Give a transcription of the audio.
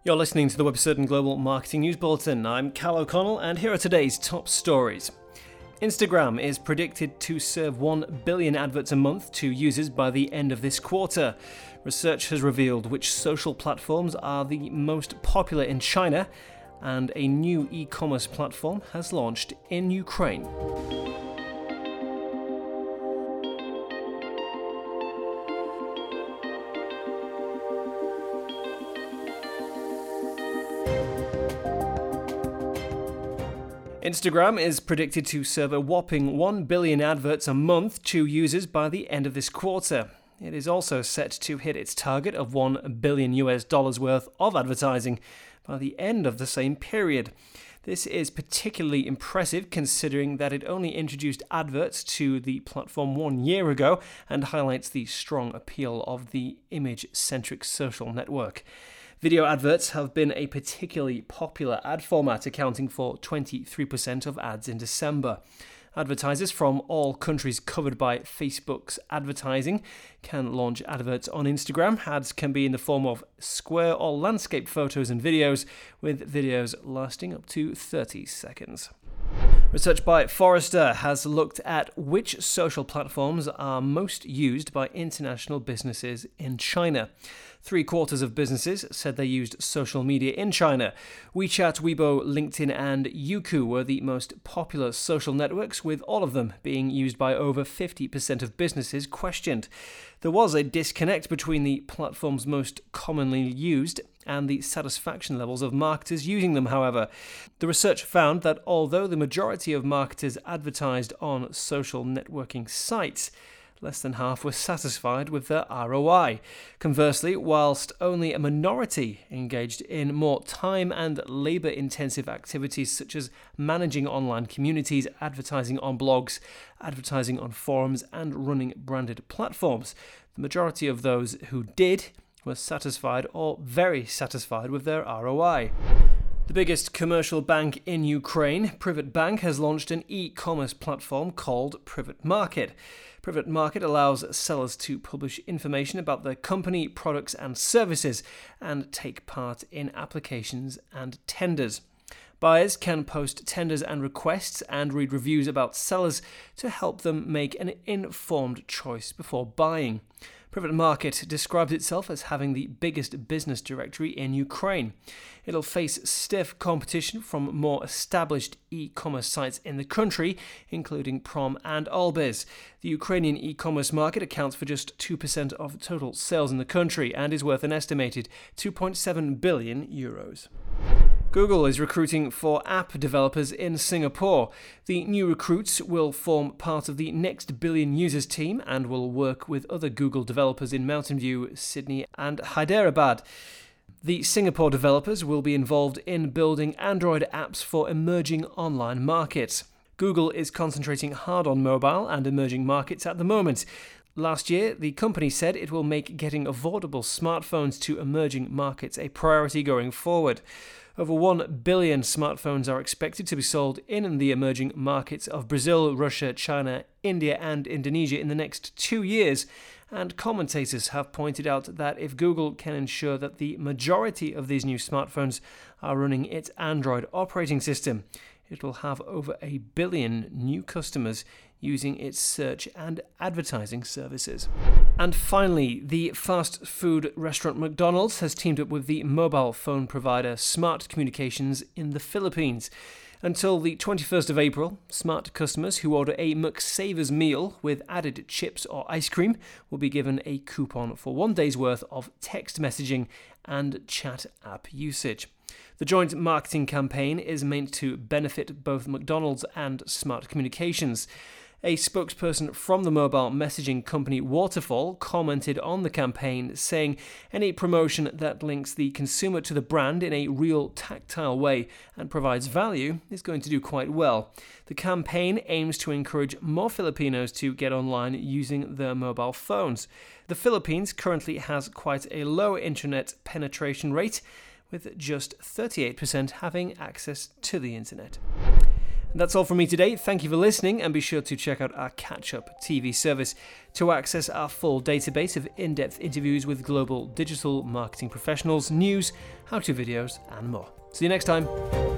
You're listening to the Webcertain Global Marketing News Bulletin. I'm Cal O'Connell, and here are today's top stories. Instagram is predicted to serve 1 billion adverts a month to users by the end of this quarter. Research has revealed which social platforms are the most popular in China, and a new e-commerce platform has launched in Ukraine. Instagram is predicted to serve a whopping 1 billion adverts a month to users by the end of this quarter. It is also set to hit its target of $1 billion worth of advertising by the end of the same period. This is particularly impressive considering that it only introduced adverts to the platform 1 year ago and highlights the strong appeal of the image-centric social network. Video adverts have been a particularly popular ad format, accounting for 23% of ads in December. Advertisers from all countries covered by Facebook's advertising can launch adverts on Instagram. Ads can be in the form of square or landscape photos and videos, with videos lasting up to 30 seconds. Research by Forrester has looked at which social platforms are most used by international businesses in China. 3/4 of businesses said they used social media in China. WeChat, Weibo, LinkedIn, and Youku were the most popular social networks, with all of them being used by over 50% of businesses questioned. There was a disconnect between the platforms most commonly used and the satisfaction levels of marketers using them, however. The research found that although the majority of marketers advertised on social networking sites, less than half were satisfied with their ROI. Conversely, whilst only a minority engaged in more time and labor-intensive activities such as managing online communities, advertising on blogs, advertising on forums, and running branded platforms, the majority of those who did were satisfied or very satisfied with their ROI. The biggest commercial bank in Ukraine, Privatbank, has launched an e-commerce platform called Privatmarket. Privatmarket allows sellers to publish information about their company, products and services and take part in applications and tenders. Buyers can post tenders and requests and read reviews about sellers to help them make an informed choice before buying. Privatmarket describes itself as having the biggest business directory in Ukraine. It'll face stiff competition from more established e-commerce sites in the country, including Prom and Albiz. The Ukrainian e-commerce market accounts for just 2% of total sales in the country and is worth an estimated €2.7 billion. Google is recruiting for app developers in Singapore. The new recruits will form part of the Next Billion Users team and will work with other Google developers in Mountain View, Sydney, and Hyderabad. The Singapore developers will be involved in building Android apps for emerging online markets. Google is concentrating hard on mobile and emerging markets at the moment. Last year, the company said it will make getting affordable smartphones to emerging markets a priority going forward. Over 1 billion smartphones are expected to be sold in the emerging markets of Brazil, Russia, China, India, and Indonesia in the next 2 years, and commentators have pointed out that if Google can ensure that the majority of these new smartphones are running its Android operating system, it will have over 1 billion new customers using its search and advertising services. And finally, the fast food restaurant McDonald's has teamed up with the mobile phone provider Smart Communications in the Philippines. Until the 21st of April, Smart customers who order a McSavers meal with added chips or ice cream will be given a coupon for 1 day's worth of text messaging and chat app usage. The joint marketing campaign is meant to benefit both McDonald's and Smart Communications. A spokesperson from the mobile messaging company Waterfall commented on the campaign, saying any promotion that links the consumer to the brand in a real tactile way and provides value is going to do quite well. The campaign aims to encourage more Filipinos to get online using their mobile phones. The Philippines currently has quite a low internet penetration rate, with just 38% having access to the internet. That's all from me today. Thank you for listening, and be sure to check out our Catch-Up TV service to access our full database of in-depth interviews with global digital marketing professionals, news, how-to videos, and more. See you next time.